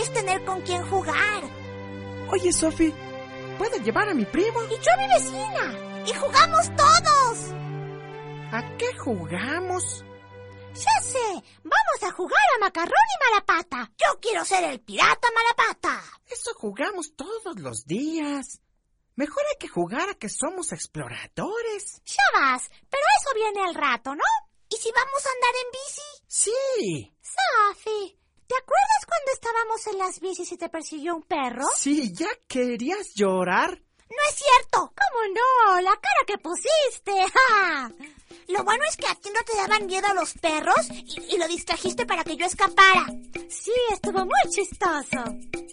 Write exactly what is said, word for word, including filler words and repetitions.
es tener con quién jugar. Oye, Sophie, ¿puedo llevar a mi primo? Y yo a mi vecina. Y jugamos todos. ¿A qué jugamos? Ya sé, vamos a jugar a Macarrón y Malapata. Yo quiero ser el pirata Malapata. Eso jugamos todos los días. Mejor hay que jugar a que somos exploradores. Ya vas, pero eso viene al rato, ¿no? ¿Y si vamos a andar en bici? Sí. Sophie, ¿te acuerdas cuando estábamos en las bicis y te persiguió un perro? Sí, ¿ya querías llorar? No es cierto. ¿Cómo no? La cara que pusiste. ¡Ja! Lo bueno es que a ti no te daban miedo los perros y, y lo distrajiste para que yo escapara. Sí, estuvo muy chistoso.